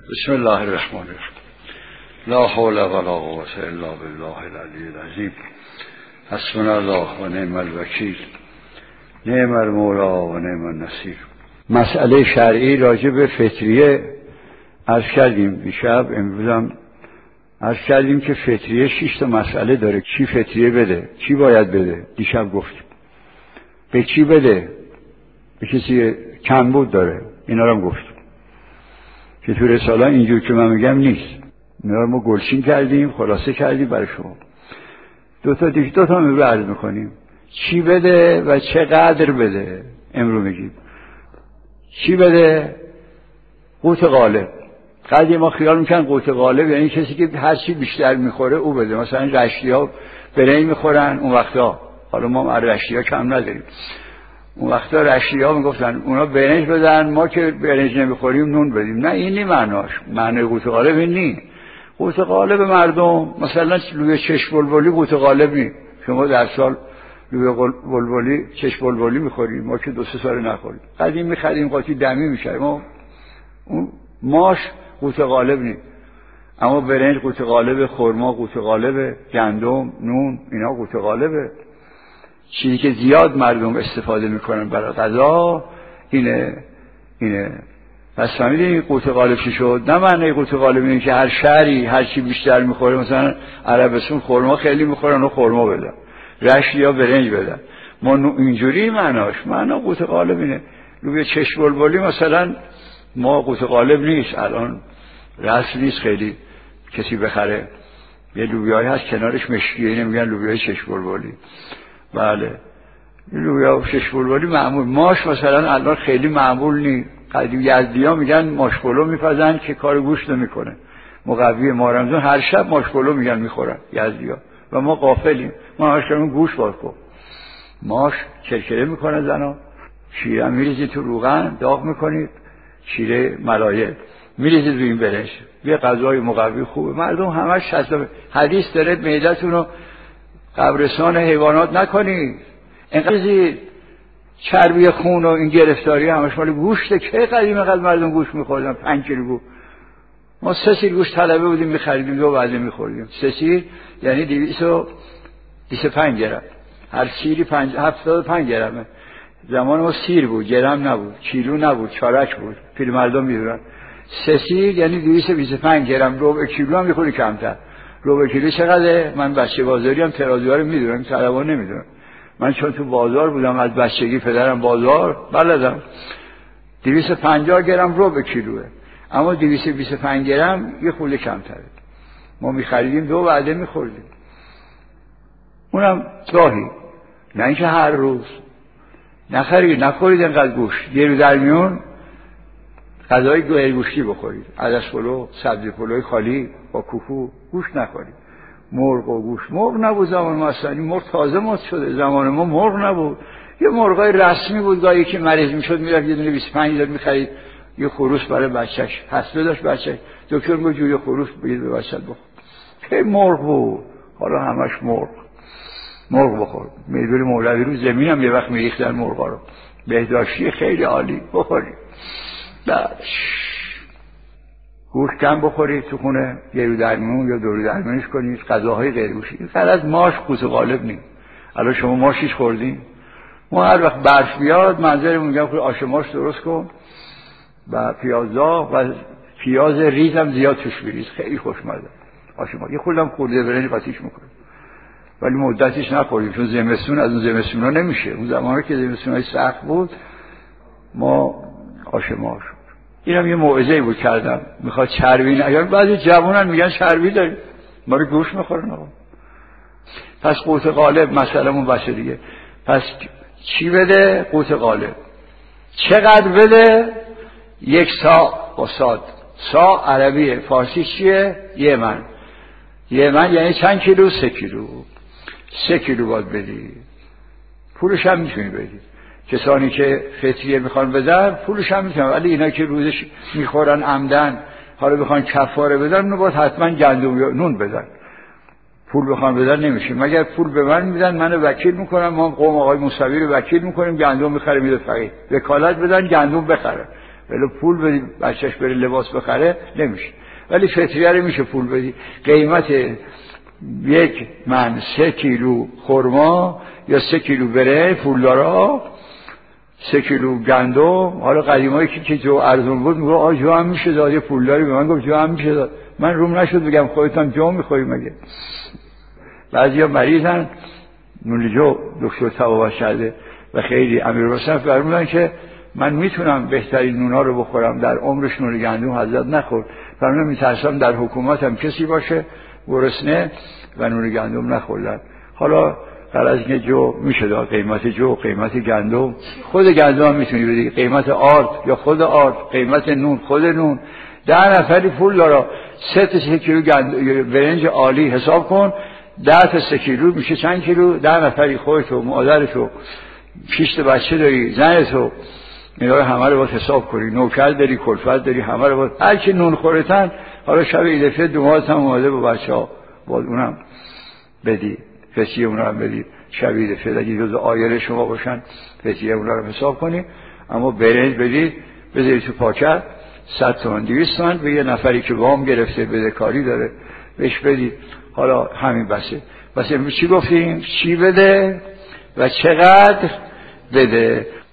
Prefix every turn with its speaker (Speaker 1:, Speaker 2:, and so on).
Speaker 1: بسم الله الرحمن الرحیم. لا حول ولا قوة الا بالله العلی العظیم. حسبنا الله و نعم الوکیل. نعم المولا و نعم النصیر. مسئله شرعی راجع به فطریه عرض کردیم دیشب. امروزم عرض کردیم که فطریه 6 تا مسئله داره. کی فطریه بده، کی باید بده. دیشب گفتیم به کی بده، به کسی کمبود داره، اینا رو هم گفتیم که تو رساله اینجور که من میگم نیست. اینا رو ما گلچین کردیم، خلاصه کردیم برای شما. دو تا امرو عرض میکنیم. چی بده و چقدر بده. امرو میگیم چی بده؟ قوت غالب. قدیم ما خیال میکنن قوت غالب یعنی کسی که هر چی بیشتر میخوره او بده. مثلا رشتی ها برنج میخورن اون وقتا، حالا ما رشتی ها کم نداریم، اون وقتا رشتی ها میگفتن اونا برنج بدن، ما که برنج نمیخوریم نون بدیم. نه این نی معناش. معنی قوت غالب این نی. قوت غالب مردم مثلا لوبیا چشم بلبلی قوت غالب نی. شما در سال لوبیا بلبلی چشم بلبلی میخوریم، ما که 2-3 سال نخوریم. قدیم میخریم قاطی دمی میشه. ما اون ماش قوت غالب نی. اما برنج قوت غالب، خرما قوت غالب، گندم، نون اینا قوت غالبه. چیزی که زیاد مردم استفاده میکنن برای غذا اینه. پس فهمیدین قوت غالب چی شد؟ نه معنی قوت غالب اینه که هر شهری هر چی بیشتر میخوره، مثلا عربستان خرما خیلی میخورن و خرما بدن، رشت یا برنج بدن. ما اینجوری معناش. معنا قوت غالب اینه. لوبیا چشم بلبلی مثلا ما قوت غالب نیست، الان رسم نیست خیلی کسی بخره. یه لوبیایی هست کنارش مشکیه، اینه میگن لوبیای چشم بلبلی. بله لوبیا چشم بلبلی معمول. ماش مثلا الان خیلی معمول نی. قدیم یزدی‌ها میگن ماش پلو میپزن که کار گوشت نمیکنه. مقوی ما رمضان هر شب ماش پلو میگن میخورن یزدی‌ها و ما غافلیم. ما هاشون گوشت باکو ماش کرکره میکنه زنا. شیره میریزید تو روغن داغ میکنید، شیره ملایه میریزید روی این برنج. یه غذای مقوی خوبه. مردم همش حدیث داره معدتون رو قبرستان حیوانات نکنید. اینقدر چربی خون و این گرفتاری همش مال گوشته. که قدیم قد مردم گوشت میخوردن 5 کیلو گوشت. ما 3 سیر گوشت طلبه بودیم میخریدیم 2 وعده میخوردیم. 3 سیر یعنی 225 گرم. هر سیری 75 گرمه. زمان ما سیر بود، گرم نبود، کیلو نبود، چارک بود. پیر مردم میدونن 3 سیر یعنی 225 گرم. ربع کیلو هم میخوری کمتر. ربع کیلو چقدره؟ من بچه بازاری هم ترازوها رو میدونم، طلبا نمیدونم. من چون تو بازار بودم از بچگی، پدرم بازار بلدم. 250 گرم ربع کیلوه، اما 225 گرم یه خورده کمتره. ما میخریدیم 2 وعده میخوردیم، اونم گاهی، نه اینکه هر روز. نخورید اینقدر گوشت. یه رو در میون غذای غیر گوشتی بخورید. عدس پلو، سبزی پلوی خالی با کوفو. گوشت نخورید. مرغ و گوشت. مرغ نبود زمان ما اصلا. مرغ تازه مد شده. زمان ما مرغ نبود. یه مرغای رسمی بود. گاهی که مریض میشد میرفت یه دونه 25 دلار میخرید. یه خروس برای بچهش. حسبه داشت بچهش. دکتر میگه جوری خروس بگید به بچه‌ت بخور. که مرغ بود. حالا همش مرغ بخور. میدونی مولوی رو زمین هم یه وقت میریختن مرغا رو. بهداشتی خیلی عالی. بخورید. گوشت کم بخورید تو خونه. یه رو درمیون یا 2 رو درمیونش کنید. غذاهای غیر گوشتی. فقط ماش قوت غالب نیست. الان شما ماشیش خوردین؟ ما هر وقت برف بیاد منظرمون میگم آش ماش درست کن و پیازا و پیاز ریز هم زیاد توش بریز. خیلی خوشمزه آش ماش. یه خوردم خورده برنج قاطیش میکنه، ولی مدتش نخوردیم چون زمستون از اون زمستونا نمیشه. اون زمانی که زمستونای سخت بود ما آش ماش. اینم یه موعظه‌ای بود کردم. میخواد چربی نه. یعنی بعضی جوانان میگن چربی داریم، ما رو گوش میخورن آقا. پس قوت غالب مسئله‌مون باشه دیگه. پس چی بده؟ قوت غالب. چقدر بده؟ 1 صاع با صاد. صاع عربیه، فارسی چیه؟ یه من یعنی چند کیلو؟ 3 کیلو. 3 کیلو باید بدی. پولش هم میتونی بدی. کسانی که فطریه میخوان بدن پولش هم میتونن، ولی اینا که روزش میخورن عمدن حالا بخوان کفاره بدن اونو باید حتما گندم یا نون بدن. پول بخوان بدن نمیشه. مگر پول به من میدن، منو وکیل میکنن، ما قوم آقای موسوی رو وکیل میکنیم، گندم میخره میده فقیر. وکالت بدن گندم بخره. ولی پول بدی بچهش بره لباس بخره نمیشه، ولی فطریه رو میشه پول بدی. قیمت 1 من 3 کیلو خرما یا 3 کیلو برنج پولدارا، 3 کیلو گندم. حالا قدیمایی که جو ارزون بود میگه آ جو هم میشه داد، یه پولداری به من گفت جو هم میشه داد. من روم نشد بگم خودتان جو میخوری مگه؟ بعضیا مریضن نون جو دکتر تبابت کرده و خیلی امیرحسین فرمودن که من میتونم بهترین نونا رو بخورم، در عمرش نون گندم حضرت نخورد. فرمودن میترسم در حکومتم کسی باشه گرسنه و نون گندم نخوردن. حالا غرض اینکه جو میشه داد، قیمت جو، قیمت گندم، خود گندم هم میتونی بدی، قیمت آرد یا خود آرد، قیمت نون، خود نون. 10 نفری پول داره 3 تا 3 کیلو برنج عالی حساب کن، 10 تا 3 کیلو میشه چند کیلو؟ 10 نفری، خودتو، مادرتو، 6 تا بچه داری، زنتو، اینا رو همه رو باید حساب کنی، نوکر داری، کلفت داری، همه رو باید. هر کی نون خورتن حالا شب عید فطر دومات هم اومده با بچه‌ها باید اونم بدی، فطریه اونا هم بدی. شب عید فطر اگه جز آیل شما باشن فطریه اونا رو حساب کنی. اما برنج بدی بذاری تو پاکت 100 تومن 200 تومن به یه نفری که وام گرفته بدهکاری داره بهش بدی. حالا همین بسه. بس امروز چی گفتیم؟ چی بده و چقدر بده.